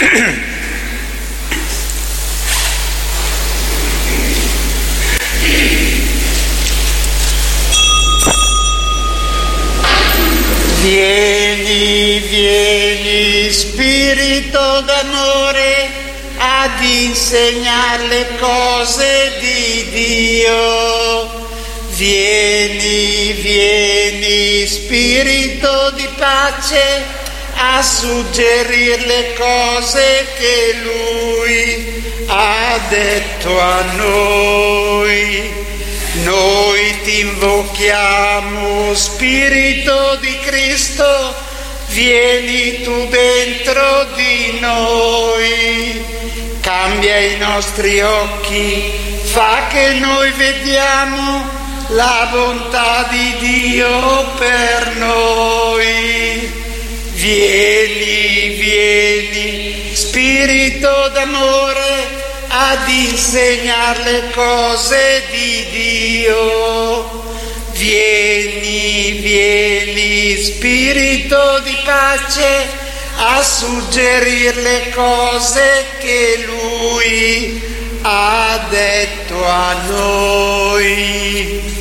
Vieni, vieni, Spirito d'amore, ad insegnare le cose di Dio. Vieni, vieni, Spirito di pace, a suggerire le cose che Lui ha detto a noi. Noi ti invochiamo, Spirito di Cristo, vieni tu dentro di noi, cambia i nostri occhi, fa che noi vediamo la bontà di Dio per noi. Vieni, vieni, Spirito d'amore, ad insegnare le cose di Dio. Vieni, vieni, Spirito di pace, a suggerire le cose che Lui ha detto a noi.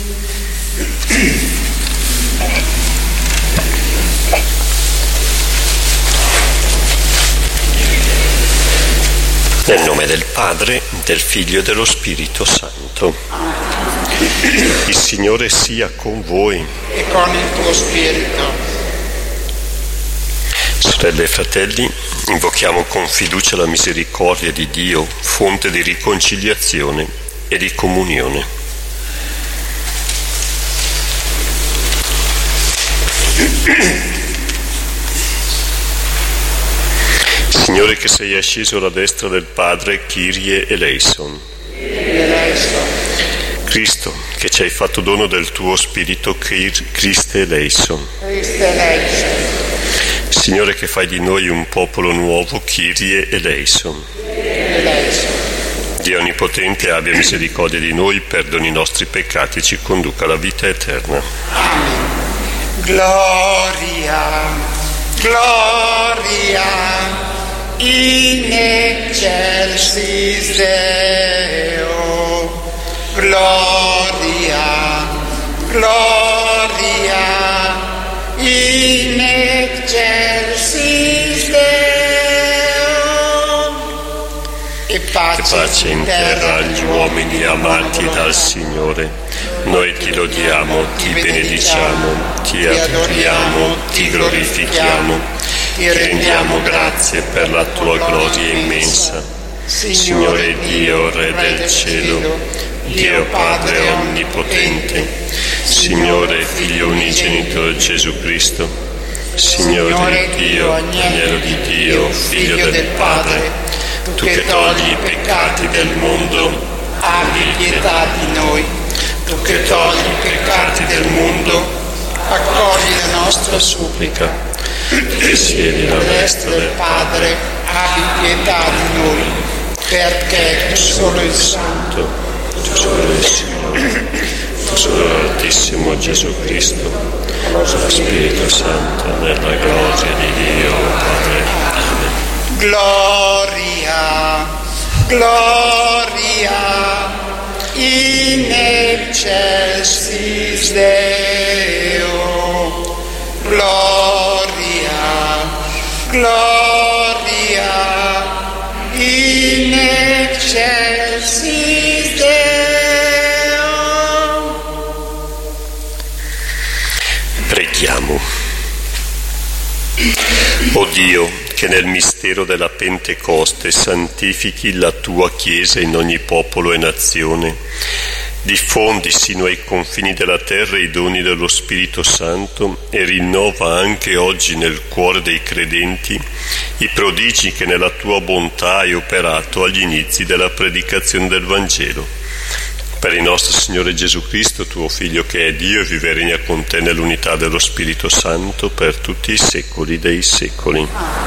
Nel nome del Padre, del Figlio e dello Spirito Santo. Il Signore sia con voi. E con il tuo spirito. Sorelle e fratelli, invochiamo con fiducia la misericordia di Dio, fonte di riconciliazione e di comunione. Signore, che sei asceso alla destra del Padre, Kyrie eleison. Cristo, che ci hai fatto dono del tuo Spirito, Christe eleison. Signore, che fai di noi un popolo nuovo, Kyrie eleison. Dio Onnipotente, abbia misericordia di noi, perdoni i nostri peccati e ci conduca alla vita eterna. Amen. Gloria, gloria, in excelsis Deo. Gloria, gloria, in excelsis Deo. E pace in terra agli uomini amati dal Signore. Noi ti lodiamo, ti benediciamo, ti adoriamo, ti glorifichiamo, ti rendiamo grazie per la tua gloria immensa. Signore Dio, Re del cielo, Dio Padre onnipotente, Signore Figlio unigenito Gesù Cristo, Signore Dio, Agnello di Dio, Figlio del Padre, tu che togli i peccati del mondo, abbi pietà di noi. Tu che togli i peccati del mondo, accogli la nostra supplica. Tu che siedi alla destra del Padre, abbi pietà di noi, perché tu solo il Santo, tu solo il Signore, tu solo l'Altissimo Gesù Cristo, con lo Spirito Santo, nella gloria di Dio Padre. Amen. Gloria, gloria, in excelsis Deo. Gloria, gloria, in excelsis Deo. Preghiamo. O Dio, che nel mistero della Pentecoste santifichi la tua Chiesa in ogni popolo e nazione, diffondi sino ai confini della terra i doni dello Spirito Santo e rinnova anche oggi nel cuore dei credenti i prodigi che nella tua bontà hai operato agli inizi della predicazione del Vangelo. Per il nostro Signore Gesù Cristo, tuo Figlio, che è Dio e vive e regna con te nell'unità dello Spirito Santo per tutti i secoli dei secoli.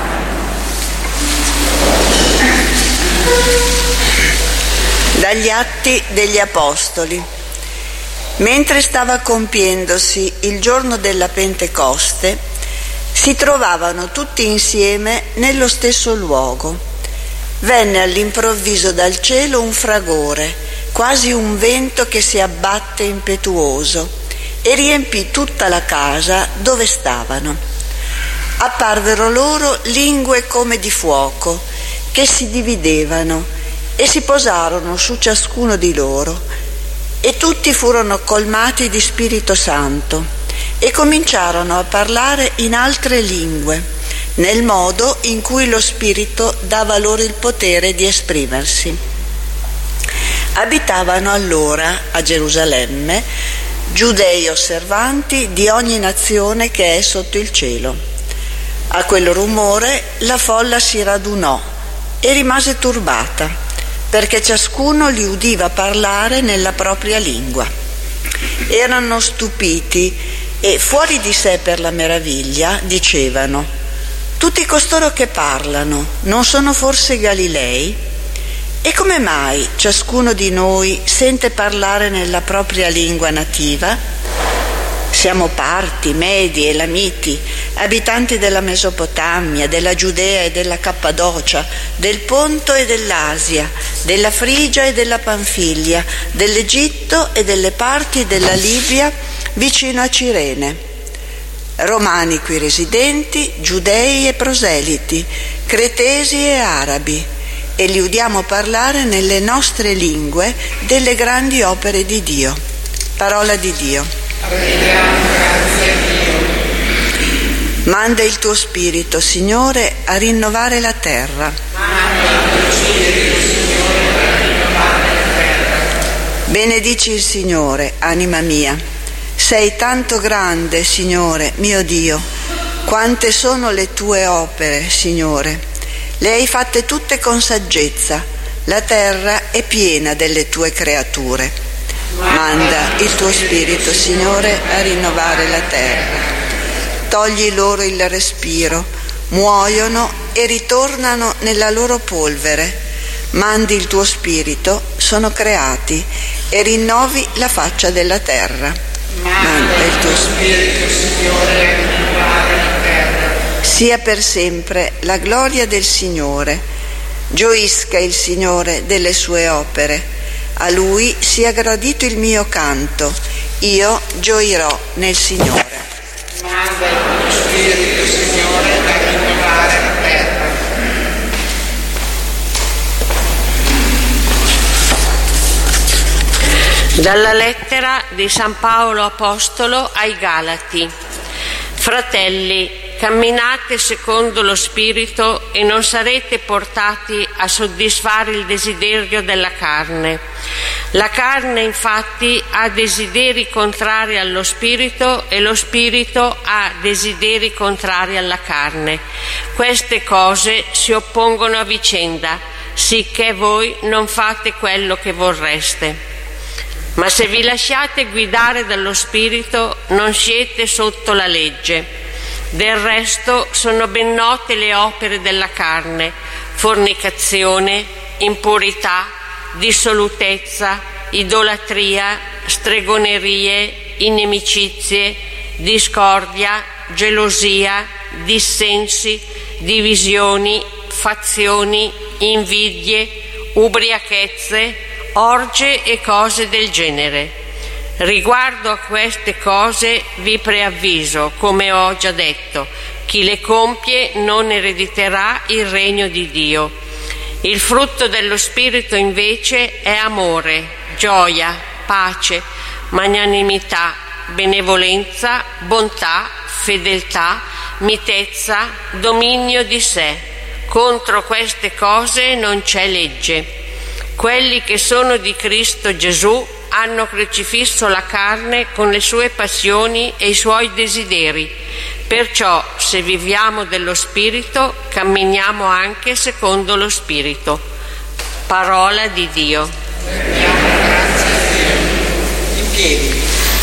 Dagli Atti degli Apostoli. Mentre stava compiendosi il giorno della Pentecoste, si trovavano tutti insieme nello stesso luogo. Venne all'improvviso dal cielo un fragore, quasi un vento che si abbatte impetuoso, e riempì tutta la casa dove stavano. Apparvero loro lingue come di fuoco, che si dividevano e si posarono su ciascuno di loro, e tutti furono colmati di Spirito Santo e cominciarono a parlare in altre lingue, nel modo in cui lo Spirito dava loro il potere di esprimersi. Abitavano allora a Gerusalemme giudei osservanti di ogni nazione che è sotto il cielo. A quel rumore la folla si radunò e rimase turbata, perché ciascuno li udiva parlare nella propria lingua. Erano stupiti e, fuori di sé per la meraviglia, dicevano: tutti costoro che parlano non sono forse Galilei? E come mai ciascuno di noi sente parlare nella propria lingua nativa? Siamo parti, medi, elamiti, abitanti della Mesopotamia, della Giudea e della Cappadocia, del Ponto e dell'Asia, della Frigia e della Panfilia, dell'Egitto e delle parti della Libia vicino a Cirene. Romani qui residenti, giudei e proseliti, cretesi e arabi, e li udiamo parlare nelle nostre lingue delle grandi opere di Dio. Parola di Dio. Rendiamo grazie a Dio. Manda il tuo Spirito, Signore, a rinnovare la terra. Manda il tuo Spirito, Signore, a rinnovare la terra. Benedici il Signore, anima mia. Sei tanto grande, Signore, mio Dio. Quante sono le tue opere, Signore. Le hai fatte tutte con saggezza. La terra è piena delle tue creature. Manda il tuo Spirito, Signore, a rinnovare la terra. Togli loro il respiro, muoiono e ritornano nella loro polvere. Mandi il tuo Spirito, sono creati, e rinnovi la faccia della terra. Manda il tuo Spirito, Signore, a rinnovare la terra. Sia per sempre la gloria del Signore. Gioisca il Signore delle sue opere. A Lui sia gradito il mio canto, io gioirò nel Signore. Manda il tuo Spirito, Signore, a rinnovare la terra. Dalla lettera di San Paolo Apostolo ai Galati. Fratelli, camminate secondo lo Spirito e non sarete portati a soddisfare il desiderio della carne. La carne infatti ha desideri contrari allo Spirito e lo Spirito ha desideri contrari alla carne. Queste cose si oppongono a vicenda, sicché voi non fate quello che vorreste. Ma se vi lasciate guidare dallo Spirito non siete sotto la legge. Del resto sono ben note le opere della carne: fornicazione, impurità, dissolutezza, idolatria, stregonerie, inimicizie, discordia, gelosia, dissensi, divisioni, fazioni, invidie, ubriachezze, orge e cose del genere. Riguardo a queste cose vi preavviso, come ho già detto, chi le compie non erediterà il regno di Dio. Il frutto dello Spirito invece è amore, gioia, pace, magnanimità, benevolenza, bontà, fedeltà, mitezza, dominio di sé. Contro queste cose non c'è legge. Quelli che sono di Cristo Gesù hanno crocifisso la carne con le sue passioni e i suoi desideri. Perciò, se viviamo dello Spirito, camminiamo anche secondo lo Spirito. Parola di Dio. Grazie a Dio. In piedi.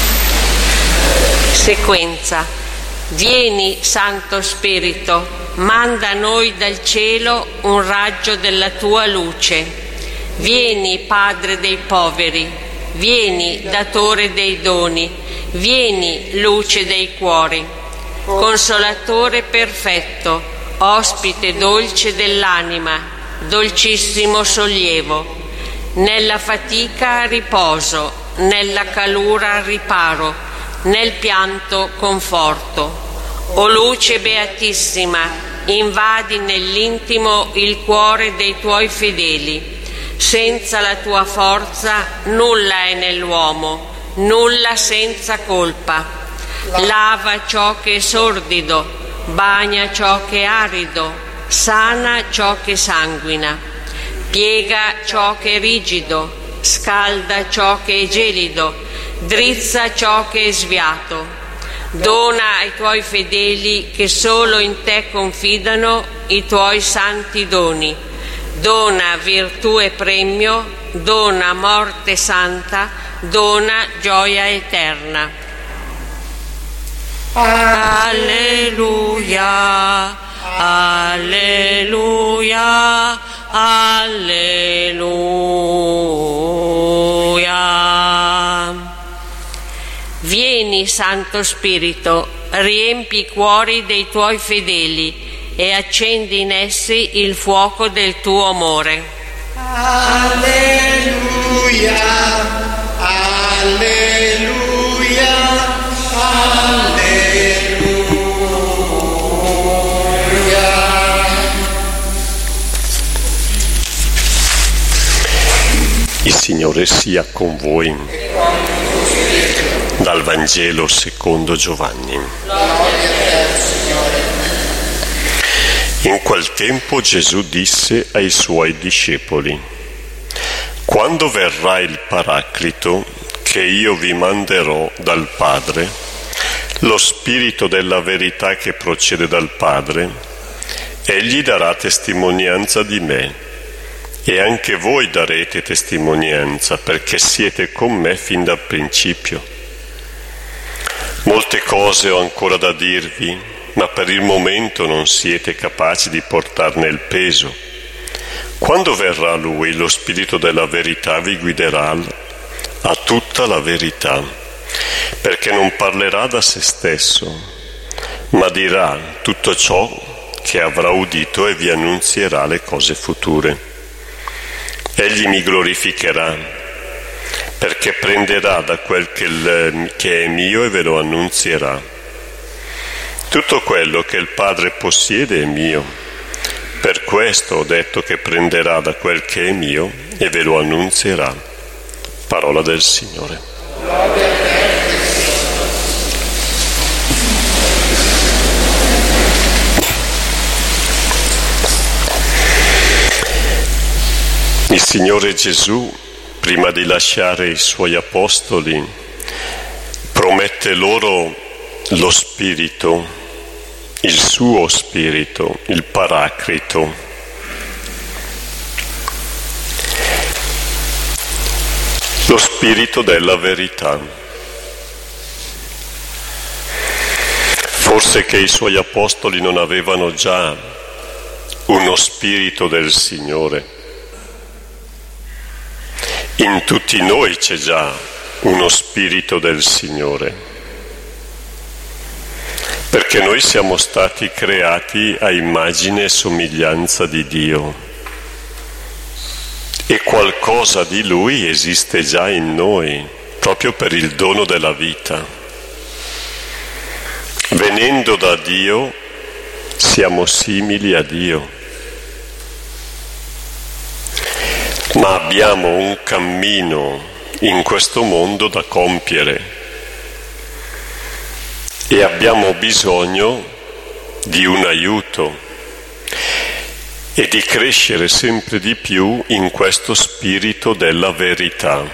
Sequenza. Vieni, Santo Spirito, manda a noi dal cielo un raggio della tua luce. Vieni, Padre dei poveri, vieni, datore dei doni, vieni, luce dei cuori. Consolatore perfetto, ospite dolce dell'anima, dolcissimo sollievo. Nella fatica riposo, nella calura riparo, nel pianto conforto. O luce beatissima, invadi nell'intimo il cuore dei tuoi fedeli. Senza la tua forza nulla è nell'uomo, nulla senza colpa. Lava ciò che è sordido, bagna ciò che è arido, sana ciò che sanguina, piega ciò che è rigido, scalda ciò che è gelido, drizza ciò che è sviato. Dona ai tuoi fedeli che solo in te confidano i tuoi santi doni. Dona virtù e premio, dona morte santa, dona gioia eterna. Alleluia, alleluia, alleluia. Vieni, Santo Spirito, riempi i cuori dei tuoi fedeli e accendi in essi il fuoco del tuo amore. Alleluia, alleluia, alleluia. Il Signore sia con voi. Dal Vangelo secondo Giovanni. In quel tempo Gesù disse ai suoi discepoli: quando verrà il Paraclito, che io vi manderò dal Padre, lo Spirito della verità che procede dal Padre, egli darà testimonianza di me, e anche voi darete testimonianza, perché siete con me fin dal principio. Molte cose ho ancora da dirvi, ma per il momento non siete capaci di portarne il peso. Quando verrà Lui, lo Spirito della verità vi guiderà a tutta la verità, perché non parlerà da se stesso, ma dirà tutto ciò che avrà udito e vi annunzierà le cose future. Egli mi glorificherà, perché prenderà da quel che è mio e ve lo annunzierà. Tutto quello che il Padre possiede è mio. Per questo ho detto che prenderà da quel che è mio e ve lo annunzierà. Parola del Signore. Il Signore Gesù, prima di lasciare i Suoi Apostoli, promette loro lo Spirito, il suo Spirito, il Paraclito. Lo Spirito della verità. Forse che i Suoi Apostoli non avevano già uno Spirito del Signore. In tutti noi c'è già uno Spirito del Signore, perché noi siamo stati creati a immagine e somiglianza di Dio e qualcosa di Lui esiste già in noi, proprio per il dono della vita. Venendo da Dio siamo simili a Dio. Ma abbiamo un cammino in questo mondo da compiere e abbiamo bisogno di un aiuto e di crescere sempre di più in questo spirito della verità.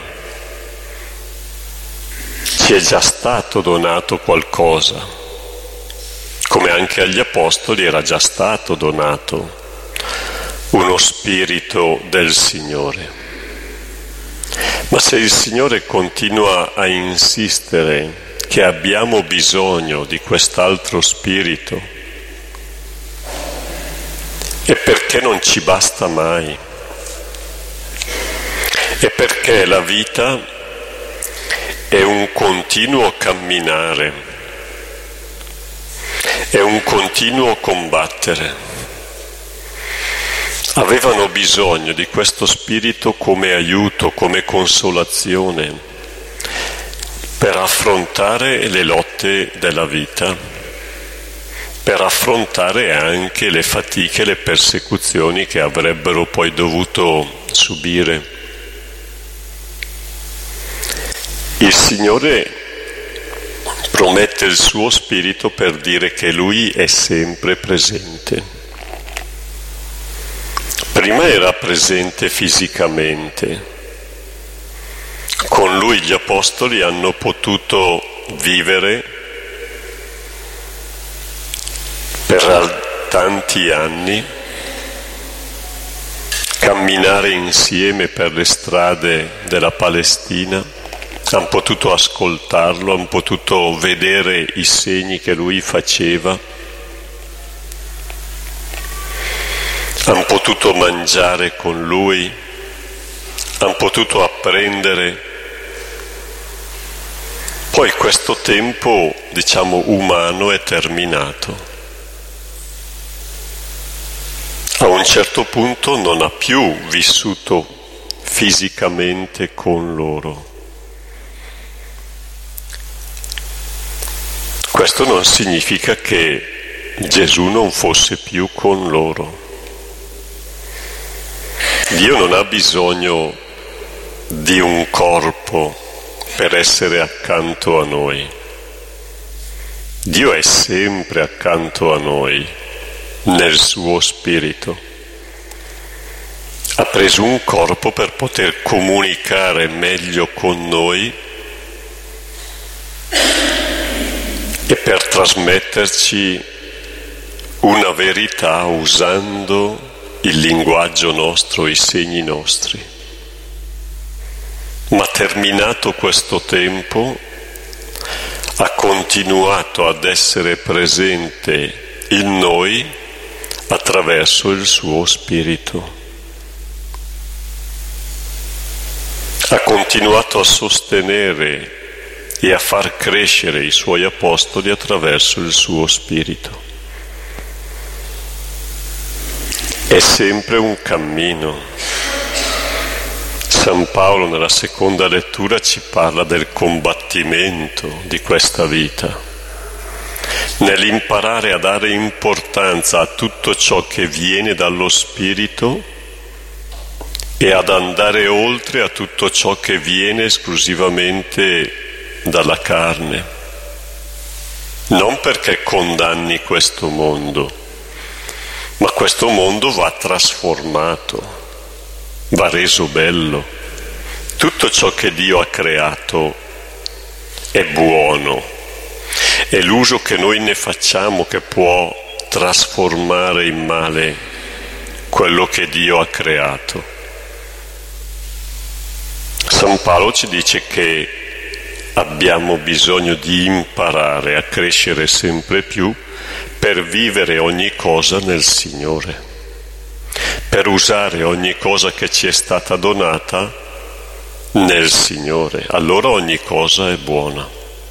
Ci è già stato donato qualcosa, come anche agli Apostoli era già stato donato uno spirito del Signore. Ma se il Signore continua a insistere che abbiamo bisogno di quest'altro spirito, è perché non ci basta mai. È perché la vita è un continuo camminare. È un continuo combattere. Avevano bisogno di questo spirito come aiuto, come consolazione per affrontare le lotte della vita, per affrontare anche le fatiche e le persecuzioni che avrebbero poi dovuto subire. Il Signore promette il suo spirito per dire che Lui è sempre presente. Prima era presente fisicamente. Con Lui gli Apostoli hanno potuto vivere per tanti anni, camminare insieme per le strade della Palestina. Hanno potuto ascoltarlo, hanno potuto vedere i segni che lui faceva, hanno potuto mangiare con lui, hanno potuto apprendere. Poi questo tempo, umano è terminato. A un certo punto non ha più vissuto fisicamente con loro. Questo non significa che Gesù non fosse più con loro. Dio non ha bisogno di un corpo per essere accanto a noi. Dio è sempre accanto a noi, nel suo spirito. Ha preso un corpo per poter comunicare meglio con noi e per trasmetterci una verità usando il linguaggio nostro, i segni nostri. Ma terminato questo tempo, ha continuato ad essere presente in noi attraverso il suo spirito. Ha continuato a sostenere e a far crescere i suoi apostoli attraverso il suo spirito. È sempre un cammino. San Paolo nella seconda lettura ci parla del combattimento di questa vita, nell'imparare a dare importanza a tutto ciò che viene dallo spirito e ad andare oltre a tutto ciò che viene esclusivamente dalla carne, non perché condanni questo mondo, ma questo mondo va trasformato, va reso bello. Tutto ciò che Dio ha creato è buono, è l'uso che noi ne facciamo che può trasformare in male quello che Dio ha creato. San Paolo ci dice che abbiamo bisogno di imparare a crescere sempre più per vivere ogni cosa nel Signore, per usare ogni cosa che ci è stata donata nel Signore. Allora ogni cosa è buona.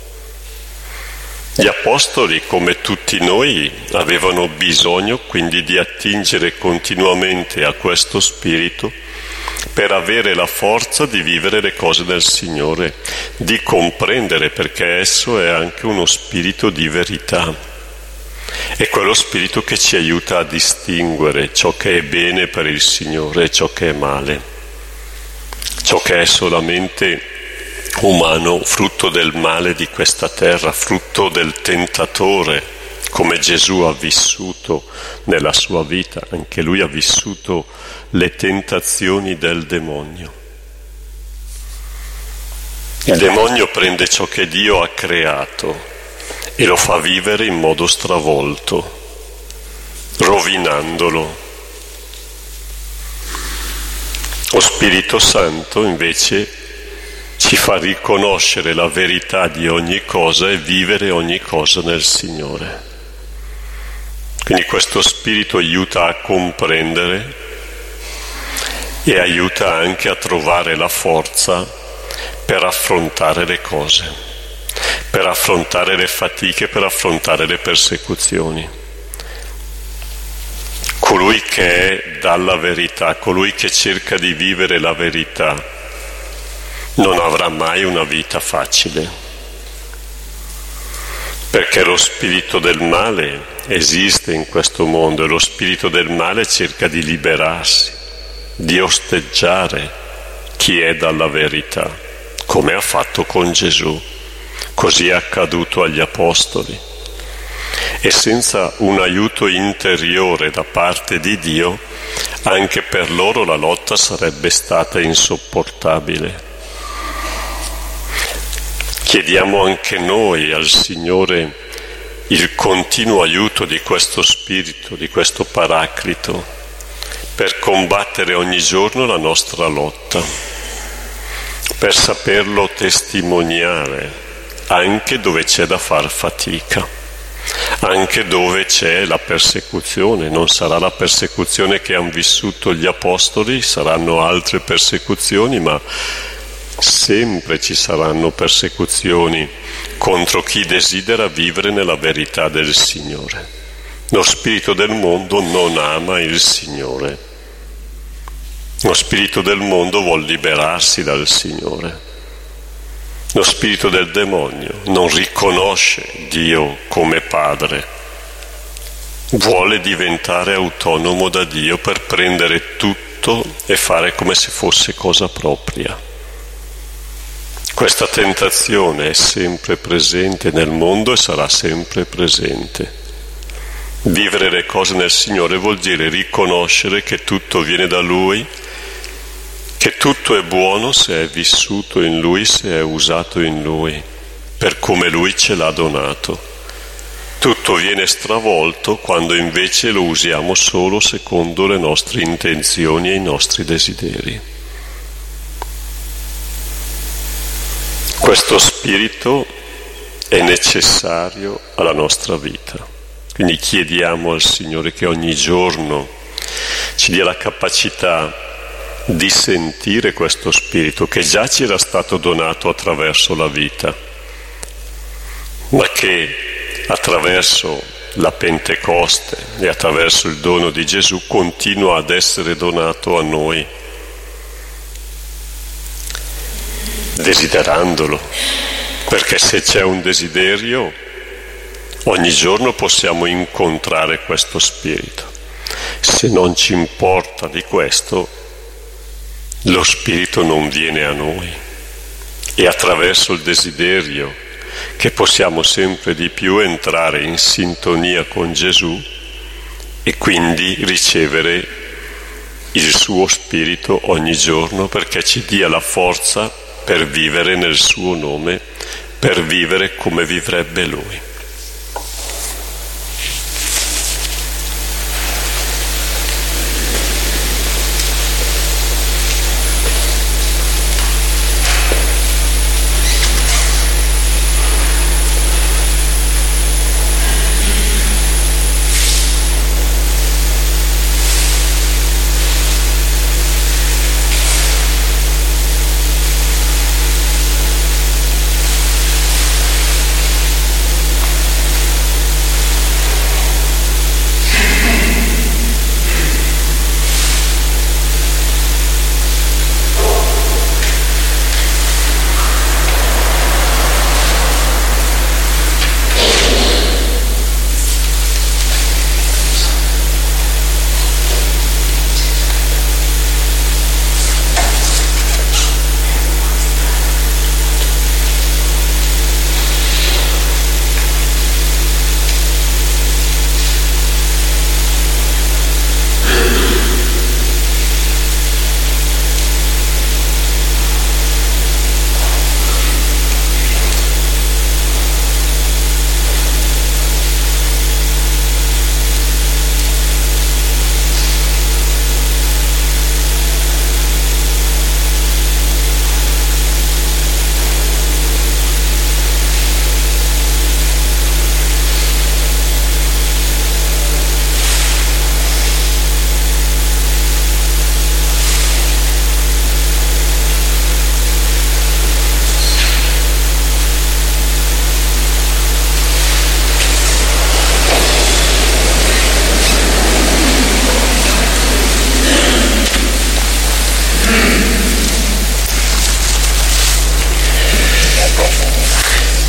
Gli Apostoli, come tutti noi, avevano bisogno quindi di attingere continuamente a questo spirito per avere la forza di vivere le cose del Signore, di comprendere, perché esso è anche uno spirito di verità. È quello spirito che ci aiuta a distinguere ciò che è bene per il Signore e ciò che è male, ciò che è solamente umano, frutto del male di questa terra, frutto del tentatore, come Gesù ha vissuto nella sua vita. Anche lui ha vissuto le tentazioni del demonio. Il demonio prende ciò che Dio ha creato e lo fa vivere in modo stravolto, rovinandolo. Lo Spirito Santo invece ci fa riconoscere la verità di ogni cosa e vivere ogni cosa nel Signore. Quindi questo Spirito aiuta a comprendere e aiuta anche a trovare la forza per affrontare le cose, per affrontare le fatiche, per affrontare le persecuzioni. Colui che è dalla verità, colui che cerca di vivere la verità, non avrà mai una vita facile, perché lo spirito del male esiste in questo mondo e lo spirito del male cerca di liberarsi, di osteggiare chi è dalla verità, come ha fatto con Gesù, così è accaduto agli Apostoli. E senza un aiuto interiore da parte di Dio, anche per loro la lotta sarebbe stata insopportabile. Chiediamo anche noi al Signore il continuo aiuto di questo Spirito, di questo Paraclito, per combattere ogni giorno la nostra lotta, per saperlo testimoniare anche dove c'è da far fatica. Anche dove c'è la persecuzione, non sarà la persecuzione che hanno vissuto gli Apostoli, saranno altre persecuzioni, ma sempre ci saranno persecuzioni contro chi desidera vivere nella verità del Signore. Lo spirito del mondo non ama il Signore. Lo spirito del mondo vuol liberarsi dal Signore. Lo spirito del demonio non riconosce Dio come Padre, vuole diventare autonomo da Dio per prendere tutto e fare come se fosse cosa propria. Questa tentazione è sempre presente nel mondo e sarà sempre presente. Vivere le cose nel Signore vuol dire riconoscere che tutto viene da Lui, che tutto è buono se è vissuto in Lui, se è usato in Lui, per come Lui ce l'ha donato. Tutto viene stravolto quando invece lo usiamo solo secondo le nostre intenzioni e i nostri desideri. Questo spirito è necessario alla nostra vita. Quindi chiediamo al Signore che ogni giorno ci dia la capacità di sentire questo spirito che già ci era stato donato attraverso la vita, ma che attraverso la Pentecoste e attraverso il dono di Gesù continua ad essere donato a noi, desiderandolo, perché se c'è un desiderio ogni giorno possiamo incontrare questo spirito. Se non ci importa di questo, lo spirito non viene a noi. E attraverso il desiderio che possiamo sempre di più entrare in sintonia con Gesù e quindi ricevere il suo spirito ogni giorno, perché ci dia la forza per vivere nel suo nome, per vivere come vivrebbe Lui.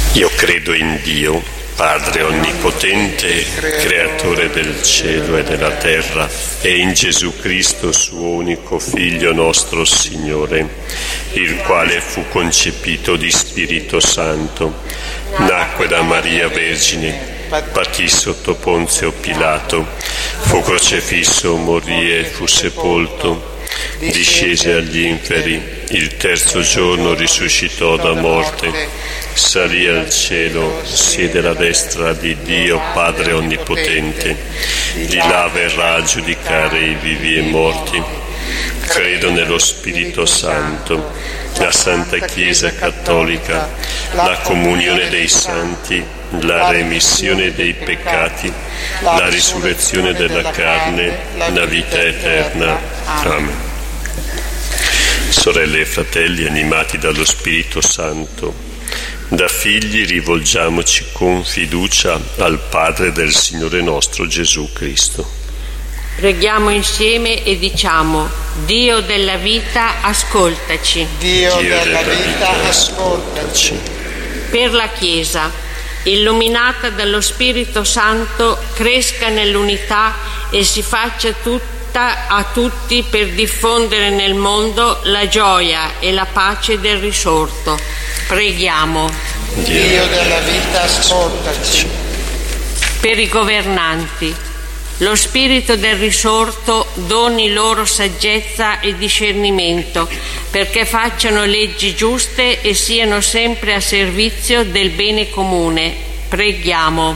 Io credo in Dio, Padre Onnipotente, Creatore del cielo e della terra, e in Gesù Cristo, suo unico Figlio nostro Signore, il quale fu concepito di Spirito Santo, nacque da Maria Vergine, patì sotto Ponzio Pilato, fu crocifisso, morì e fu sepolto, discese agli inferi, il terzo giorno risuscitò da morte, salì al cielo, siede alla destra di Dio Padre Onnipotente, di là verrà a giudicare i vivi e morti. Credo nello Spirito Santo, la Santa Chiesa Cattolica, la comunione dei santi, la remissione dei peccati, la risurrezione della carne, la vita eterna. Amen. Sorelle e fratelli, animati dallo Spirito Santo, da figli rivolgiamoci con fiducia al Padre del Signore nostro Gesù Cristo. Preghiamo insieme e diciamo: Dio della vita, ascoltaci. Dio della vita, ascoltaci. Per la Chiesa, illuminata dallo Spirito Santo, cresca nell'unità e si faccia tutta a tutti per diffondere nel mondo la gioia e la pace del risorto. Preghiamo. Dio della vita, ascoltaci. Per i governanti, lo Spirito del risorto doni loro saggezza e discernimento, perché facciano leggi giuste e siano sempre a servizio del bene comune. Preghiamo.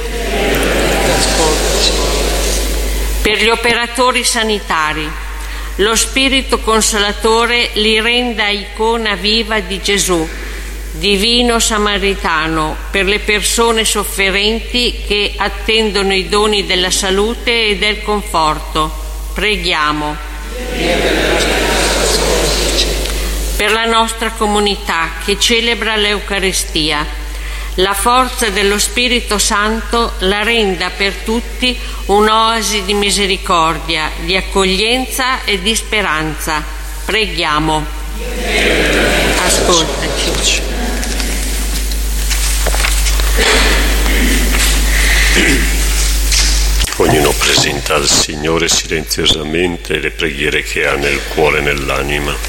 Per gli operatori sanitari, lo Spirito Consolatore li renda icona viva di Gesù, divino Samaritano, per le persone sofferenti che attendono i doni della salute e del conforto. Preghiamo. Per la nostra comunità che celebra l'Eucaristia, la forza dello Spirito Santo la renda per tutti un'oasi di misericordia, di accoglienza e di speranza. Preghiamo. Ascoltaci. Ognuno presenta al Signore silenziosamente le preghiere che ha nel cuore e nell'anima.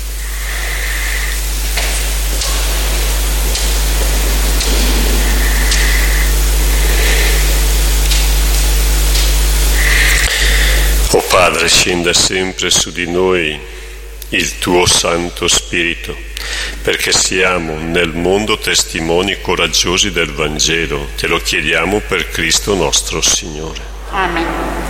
O Padre, scenda sempre su di noi il tuo Santo Spirito, perché siamo nel mondo testimoni coraggiosi del Vangelo. Te lo chiediamo per Cristo nostro Signore. Amen.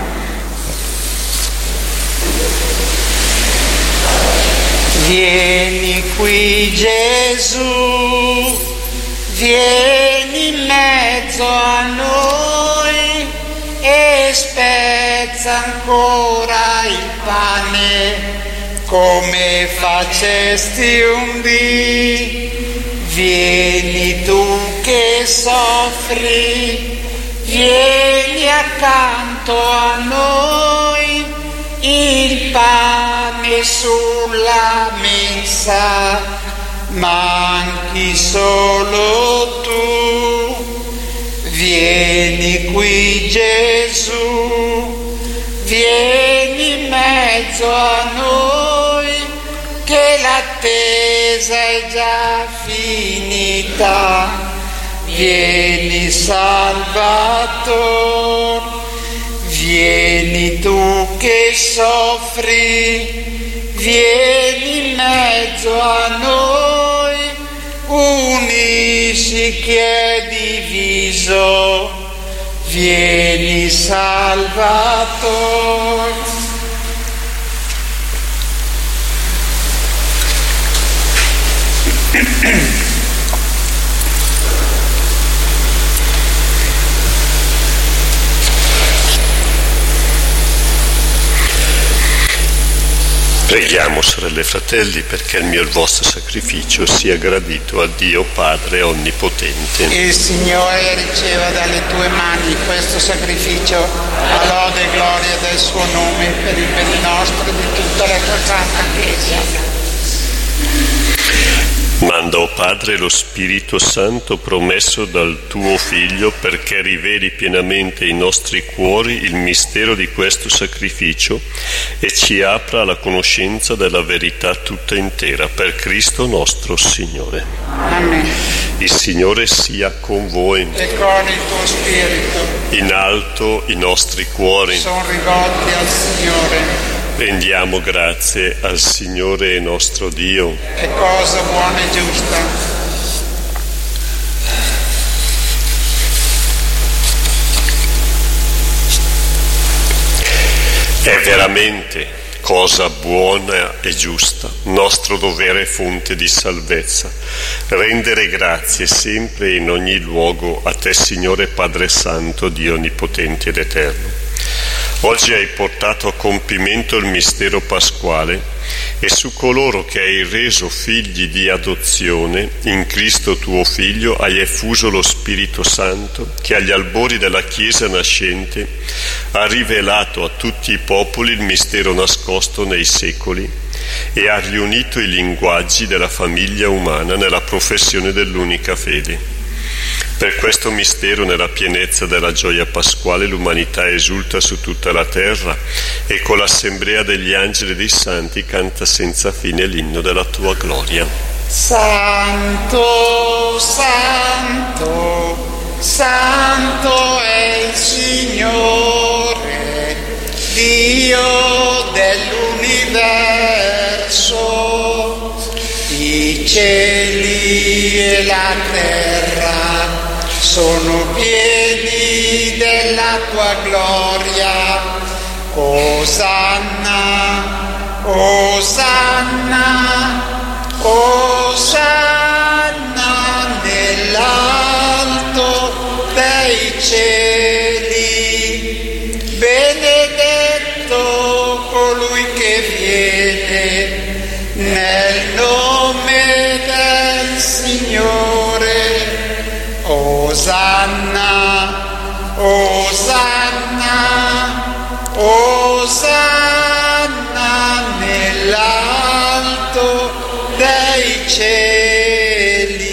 Vieni qui, Gesù, vieni in mezzo a noi e spezza ancora il pane come facesti un dì. Vieni tu che soffri, vieni accanto a noi, il pane sulla mensa manchi solo tu. Vieni qui, Gesù, vieni in mezzo a noi, che l'attesa è già finita. Vieni, Salvatore, vieni tu che soffri, vieni in mezzo a noi, unisci chi è diviso, vieni, Salvatore. Preghiamo, sorelle e fratelli, perché il mio e il vostro sacrificio sia gradito a Dio Padre Onnipotente. Il Signore riceva dalle tue mani questo sacrificio a lode e gloria del suo nome, per il bene nostro e di tutta la tua santa Chiesa. Manda, o Padre lo Spirito Santo promesso dal tuo Figlio, perché riveli pienamente ai nostri cuori il mistero di questo sacrificio e ci apra alla conoscenza della verità tutta intera, per Cristo nostro Signore. Amen. Il Signore sia con voi. E con il tuo spirito. In alto i nostri cuori. Sono rivolti al Signore. Rendiamo grazie al Signore nostro Dio. È cosa buona e giusta. È veramente cosa buona e giusta, nostro dovere e fonte di salvezza, rendere grazie sempre e in ogni luogo a te, Signore Padre Santo, Dio onnipotente ed eterno. Oggi hai portato a compimento il mistero pasquale e su coloro che hai reso figli di adozione in Cristo tuo Figlio hai effuso lo Spirito Santo che agli albori della Chiesa nascente ha rivelato a tutti i popoli il mistero nascosto nei secoli e ha riunito i linguaggi della famiglia umana nella professione dell'unica fede. Per questo mistero, nella pienezza della gioia pasquale, l'umanità esulta su tutta la terra e con l'assemblea degli angeli e dei santi canta senza fine l'inno della tua gloria. Santo, santo, santo è il Signore, Dio dell'universo, i cieli e la terra sono pieni della tua gloria. Osanna, Osanna, Osanna nell'alto dei cieli. Benedetto colui che viene nel nome del Signore. Osanna, Osanna, Osanna nell'alto dei cieli.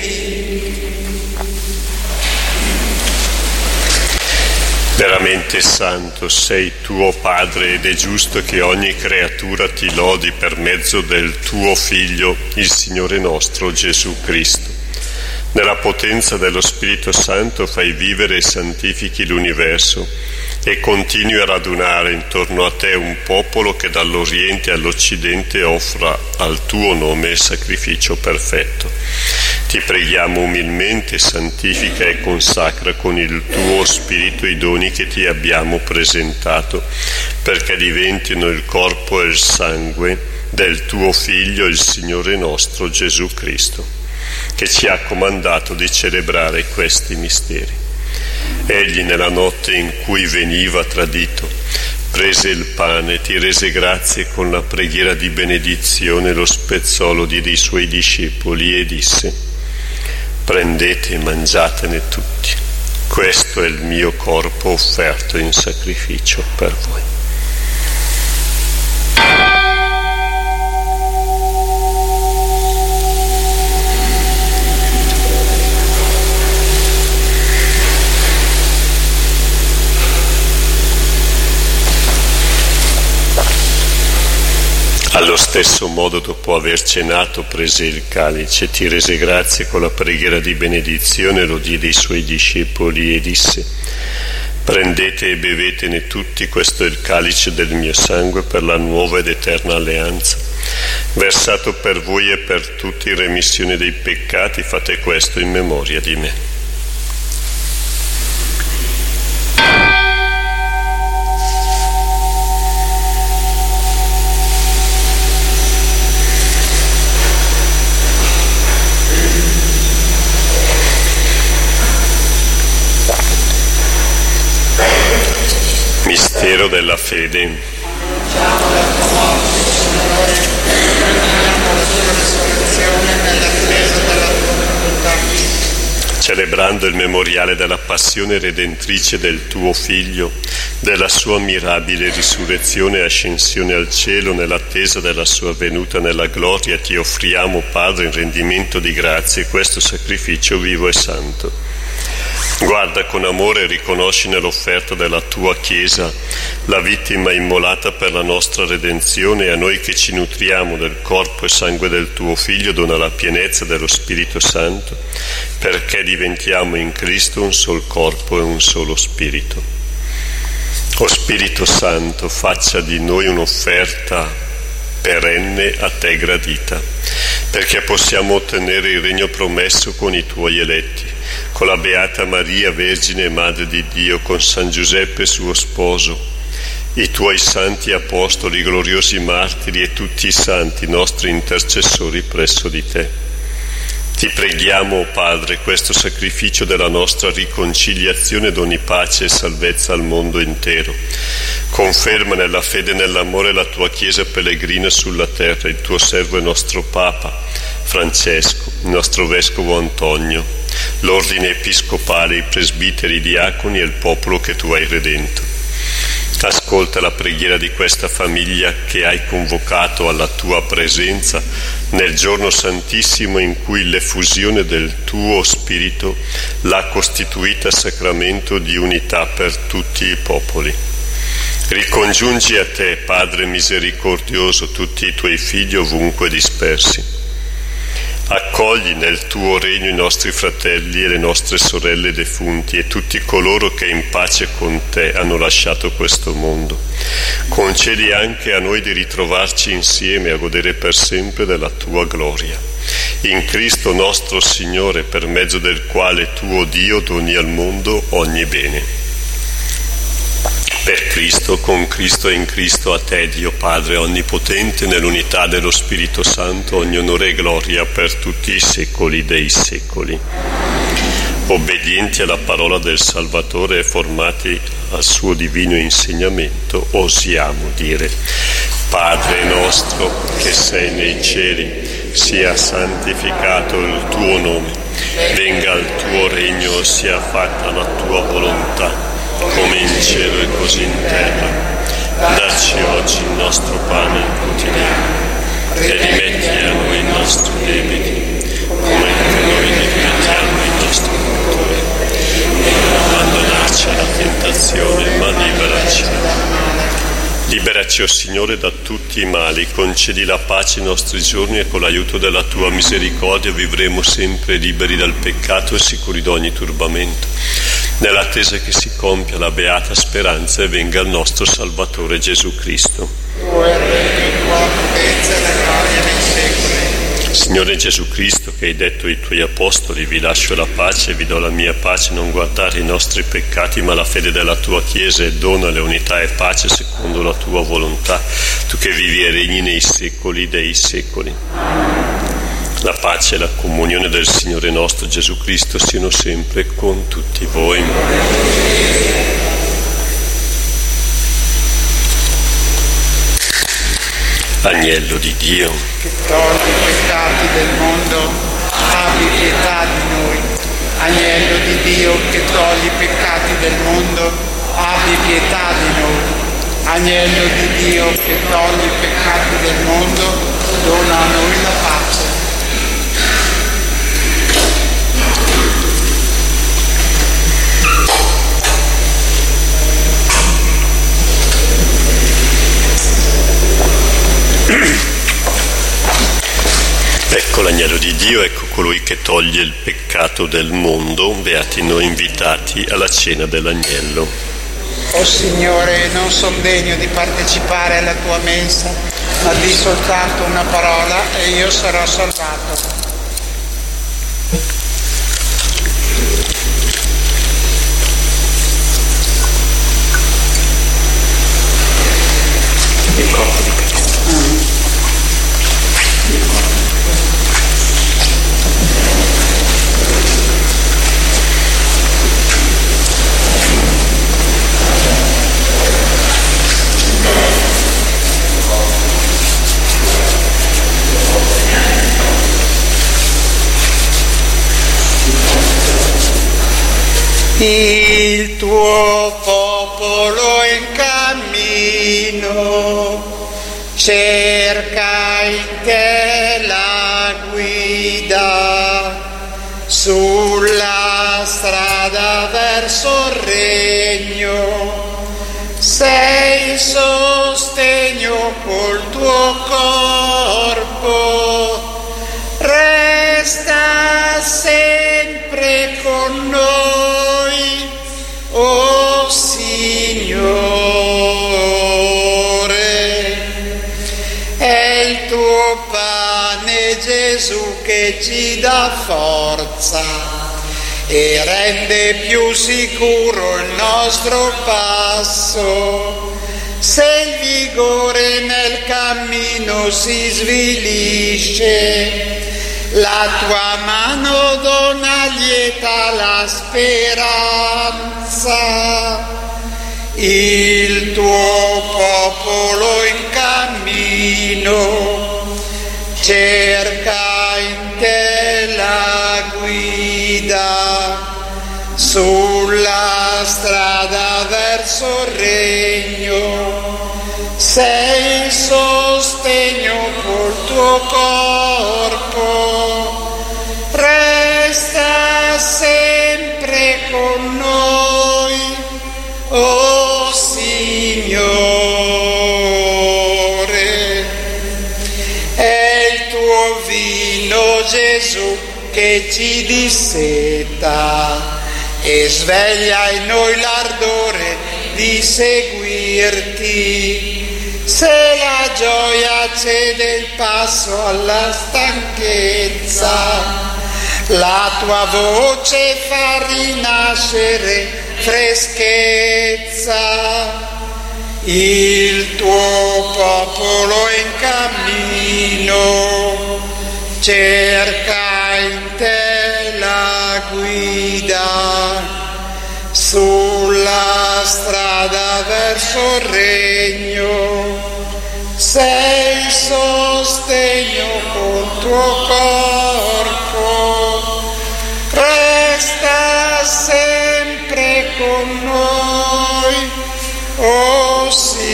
Veramente santo sei tuo Padre ed è giusto che ogni creatura ti lodi per mezzo del tuo Figlio, il Signore nostro Gesù Cristo. Nella potenza dello Spirito Santo fai vivere e santifichi l'universo e continui a radunare intorno a te un popolo che dall'Oriente all'Occidente offra al tuo nome il sacrificio perfetto. Ti preghiamo umilmente, santifica e consacra con il tuo Spirito i doni che ti abbiamo presentato, perché diventino il corpo e il sangue del tuo Figlio, il Signore nostro Gesù Cristo, che ci ha comandato di celebrare questi misteri. Egli, nella notte in cui veniva tradito, prese il pane, ti rese grazie con la preghiera di benedizione, lo spezzò, lo diede ai suoi discepoli e disse: prendete e mangiatene tutti, questo è il mio corpo offerto in sacrificio per voi. Allo stesso modo, dopo aver cenato, prese il calice, ti rese grazie con la preghiera di benedizione, lo diede ai suoi discepoli e disse: prendete e bevetene tutti, questo è il calice del mio sangue per la nuova ed eterna alleanza, versato per voi e per tutti in remissione dei peccati, fate questo in memoria di me. Mistero della fede. Celebrando il memoriale della passione redentrice del tuo Figlio, della sua mirabile risurrezione e ascensione al cielo, nell'attesa della sua venuta nella gloria, ti offriamo, Padre, in rendimento di grazie questo sacrificio vivo e santo. Guarda con amore e riconosci nell'offerta della tua Chiesa la vittima immolata per la nostra redenzione, e a noi che ci nutriamo del corpo e sangue del tuo Figlio dona la pienezza dello Spirito Santo, perché diventiamo in Cristo un sol corpo e un solo Spirito. O Spirito Santo, faccia di noi un'offerta perenne a te gradita, perché possiamo ottenere il regno promesso con i tuoi eletti, con la Beata Maria, Vergine e Madre di Dio, con San Giuseppe suo sposo, i tuoi santi apostoli, gloriosi martiri e tutti i santi nostri intercessori presso di te. Ti preghiamo, o Padre, questo sacrificio della nostra riconciliazione doni pace e salvezza al mondo intero. Conferma nella fede e nell'amore la tua Chiesa pellegrina sulla terra, il tuo servo e nostro Papa Francesco, il nostro Vescovo Antonio, l'ordine episcopale, i presbiteri, i diaconi e il popolo che tu hai redento. Ascolta la preghiera di questa famiglia che hai convocato alla tua presenza nel giorno santissimo in cui l'effusione del tuo Spirito l'ha costituita sacramento di unità per tutti i popoli. Ricongiungi a te, Padre misericordioso, tutti i tuoi figli ovunque dispersi. Accogli nel tuo regno i nostri fratelli e le nostre sorelle defunti e tutti coloro che in pace con te hanno lasciato questo mondo. Concedi anche a noi di ritrovarci insieme a godere per sempre della tua gloria. In Cristo nostro Signore, per mezzo del quale tu, o Dio, doni al mondo ogni bene. Per Cristo, con Cristo e in Cristo, a te, Dio Padre onnipotente, nell'unità dello Spirito Santo, ogni onore e gloria per tutti i secoli dei secoli. Obbedienti alla parola del Salvatore e formati al suo divino insegnamento, osiamo dire: Padre nostro che sei nei cieli, sia santificato il tuo nome, venga il tuo regno, sia fatta la tua volontà, come in cielo e così in terra. Dacci oggi il nostro pane quotidiano e rimetti a noi i nostri debiti, come anche noi rimettiamo ai nostri debitori, e non abbandonarci alla tentazione, ma liberaci. Liberaci, o Signore, da tutti i mali, concedi la pace ai nostri giorni e con l'aiuto della tua misericordia vivremo sempre liberi dal peccato e sicuri da ogni turbamento, nell'attesa che si compia la beata speranza e venga il nostro Salvatore Gesù Cristo. Signore Gesù Cristo, che hai detto ai tuoi apostoli: vi lascio la pace, vi do la mia pace, non guardare i nostri peccati ma la fede della tua Chiesa, e donale unità e pace secondo la tua volontà, tu che vivi e regni nei secoli dei secoli. La pace e la comunione del Signore nostro Gesù Cristo siano sempre con tutti voi. Agnello di Dio, che togli i peccati del mondo, abbi pietà di noi. Agnello di Dio, che togli i peccati del mondo, abbi pietà di noi. Agnello di Dio, che togli i peccati del mondo, dona a noi la pace. Ecco l'agnello di Dio, ecco colui che toglie il peccato del mondo. Beati noi invitati alla cena dell'agnello. O Signore, non sono degno di partecipare alla tua mensa, ma di soltanto una parola e io sarò salvato. Il tuo popolo è cerca in te la guida sulla strada verso il regno, sei sostegno col tuo corpo, resta sempre con noi, o Signore. È il tuo pane, Gesù, che ci dà forza e rende più sicuro il nostro passo. Se il vigore nel cammino si svilisce, la tua mano dona lieta la speranza. Il tuo popolo in cammino cerca in te la guida sulla strada verso il regno, sei il sostegno col tuo corpo, resta sempre con noi, o Signore. È il tuo vino, Gesù, che ci disseta e sveglia in noi l'ardore di seguirti. Se la gioia cede il passo alla stanchezza, la tua voce fa rinascere freschezza. Il tuo popolo in cammino cerca in te la guida sulla strada verso il regno, sei il sostegno col tuo corpo, resta sempre con noi, o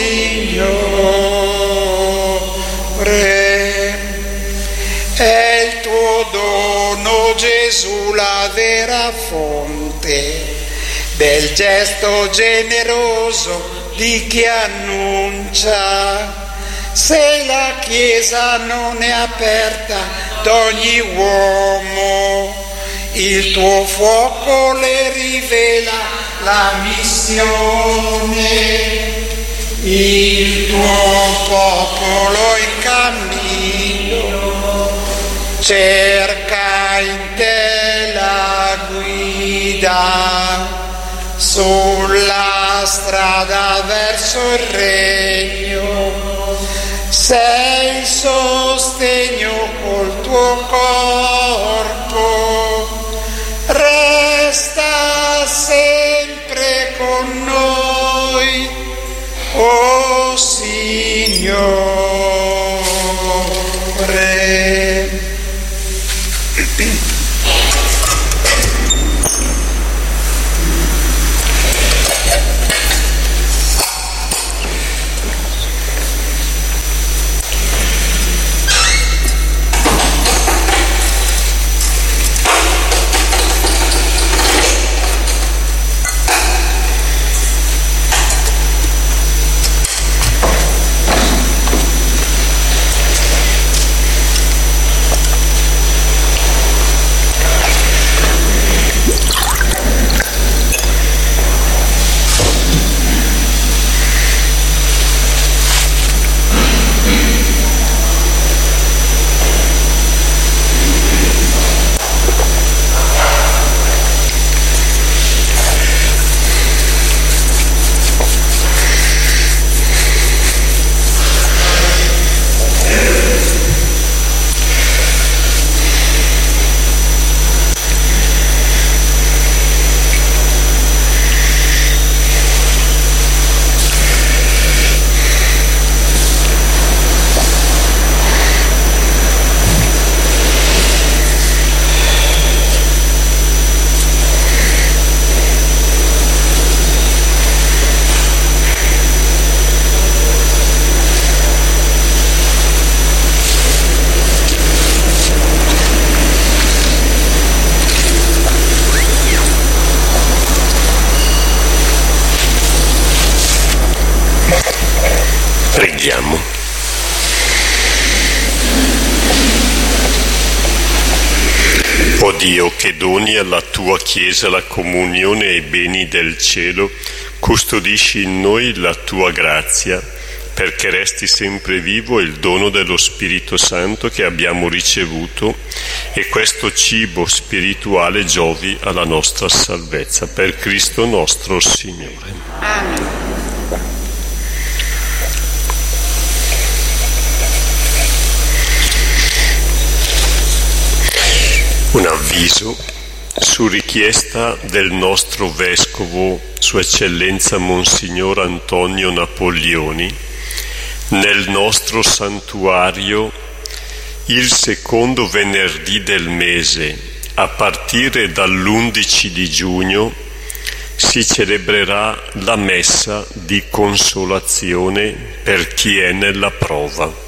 Signore. È il tuo dono, Gesù, la vera fonte del gesto generoso di chi annuncia. Se la Chiesa non è aperta d'ogni uomo, il tuo fuoco le rivela la missione. Il tuo popolo in cammino cerca in te la guida sulla strada verso il regno, sei il sostegno col tuo corpo, resta sempre con noi, o Signore. Preghiamo. O Dio, che doni alla tua Chiesa la comunione ai beni del cielo, custodisci in noi la tua grazia, perché resti sempre vivo il dono dello Spirito Santo che abbiamo ricevuto e questo cibo spirituale giovi alla nostra salvezza. Per Cristo nostro Signore. Amen. Un avviso: su richiesta del nostro Vescovo, Sua Eccellenza Monsignor Antonio Napoleoni, nel nostro santuario il secondo venerdì del mese, a partire dall'11 di giugno, si celebrerà la messa di consolazione per chi è nella prova.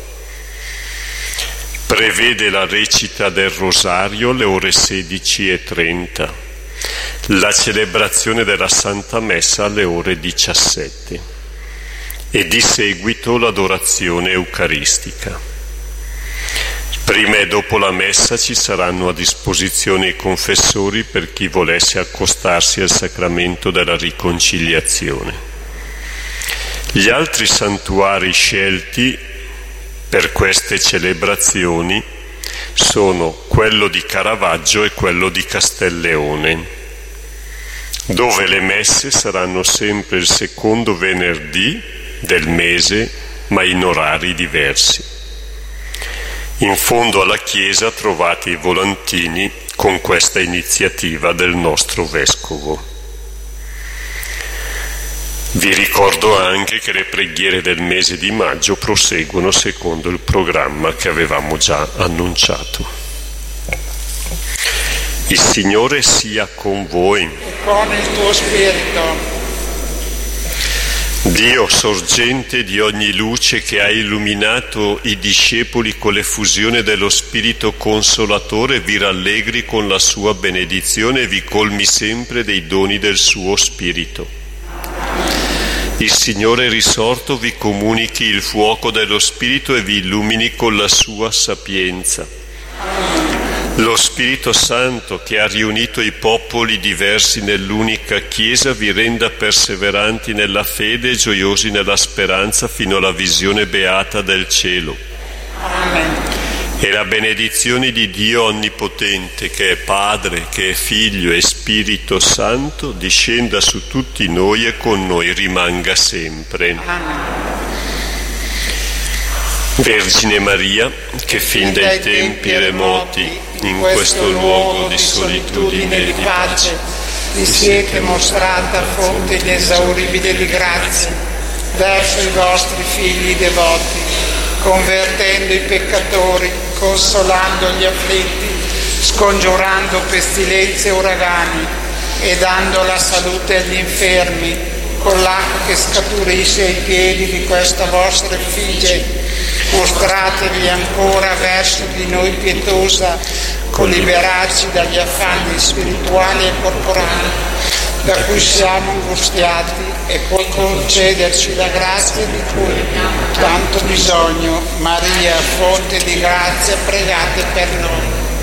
Prevede la recita del Rosario alle ore 16:30, la celebrazione della Santa Messa alle ore 17 e di seguito l'adorazione eucaristica. Prima e dopo la Messa ci saranno a disposizione i confessori per chi volesse accostarsi al sacramento della riconciliazione. Gli altri santuari scelti per queste celebrazioni sono quello di Caravaggio e quello di Castelleone, dove le messe saranno sempre il secondo venerdì del mese, ma in orari diversi. In fondo alla chiesa trovate i volantini con questa iniziativa del nostro Vescovo. Vi ricordo anche che le preghiere del mese di maggio proseguono secondo il programma che avevamo già annunciato. Il Signore sia con voi. E con il tuo spirito. Dio, sorgente di ogni luce, che ha illuminato i discepoli con l'effusione dello Spirito Consolatore, vi rallegri con la sua benedizione e vi colmi sempre dei doni del suo Spirito. Il Signore risorto vi comunichi il fuoco dello Spirito e vi illumini con la sua sapienza. Lo Spirito Santo, che ha riunito i popoli diversi nell'unica Chiesa, vi renda perseveranti nella fede e gioiosi nella speranza fino alla visione beata del cielo. Amen. E la benedizione di Dio Onnipotente, che è Padre, che è Figlio e Spirito Santo, discenda su tutti noi e con noi rimanga sempre. Amen. Vergine Maria, che fin dai tempi remoti, in questo luogo di solitudine e di pace, ti siete mostrata fonte inesauribile di grazia verso i vostri figli devoti, convertendo i peccatori, consolando gli afflitti, scongiurando pestilenze e uragani e dando la salute agli infermi, con l'acqua che scaturisce ai piedi di questa vostra effigie. Mostratevi ancora verso di noi pietosa, con liberarci dagli affanni spirituali e corporali, da cui siamo angustiati, e poi concederci la grazia di cui tanto bisogno. Maria, fonte di grazia, pregate per noi.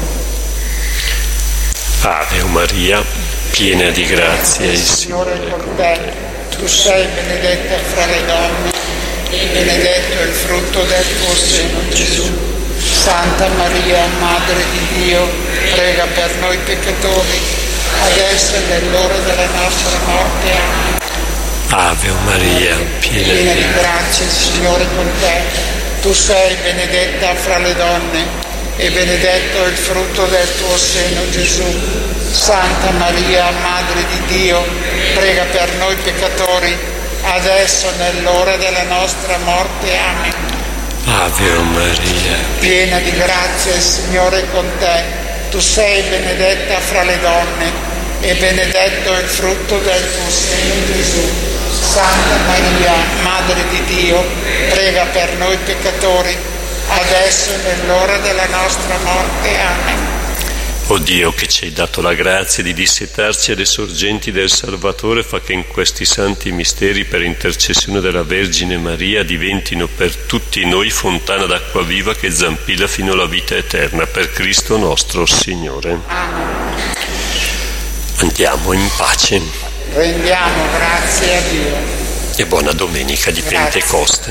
Ave Maria, piena di grazia, il Signore è con te. Tu sei benedetta fra le donne, e benedetto è il frutto del tuo seno, Gesù. Santa Maria, Madre di Dio, prega per noi peccatori, adesso è nell'ora della nostra morte. Amen. Ave Maria, piena di grazia, il Signore è con te. Tu sei benedetta fra le donne, e benedetto è il frutto del tuo seno, Gesù. Santa Maria, Madre di Dio, prega per noi peccatori, adesso nell'ora della nostra morte. Amen. Ave Maria, piena di grazia, il Signore è con te. Tu sei benedetta fra le donne, e benedetto è il frutto del tuo seno, Gesù. Santa Maria, Madre di Dio, prega per noi peccatori, adesso nell'ora della nostra morte. Amen. O Dio, che ci hai dato la grazia di dissetarci alle sorgenti del Salvatore, fa che in questi santi misteri, per intercessione della Vergine Maria, diventino per tutti noi fontana d'acqua viva che zampilla fino alla vita eterna, per Cristo nostro Signore. Amen. Andiamo in pace. Rendiamo grazie a Dio. E buona domenica di Pentecoste.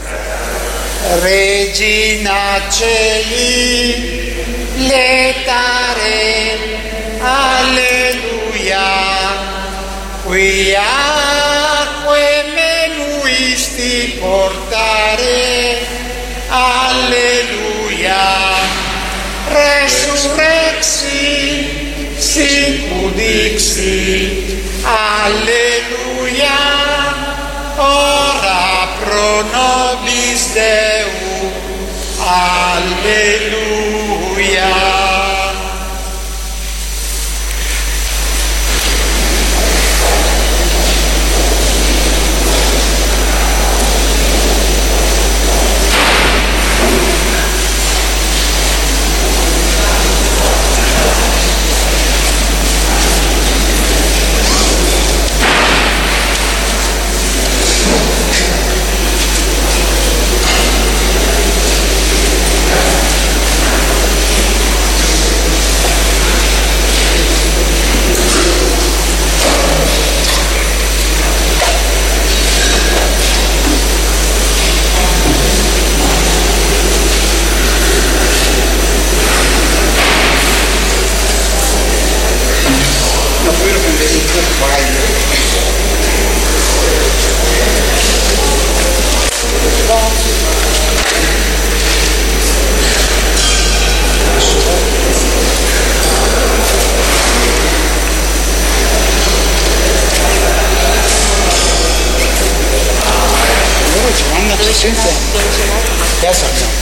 Regina Celi, letare, alleluia, qui acque menuisti portare, alleluia, resurrexi, sicudixi, alleluia, ora pro nobis Deum, alleluia. Adesso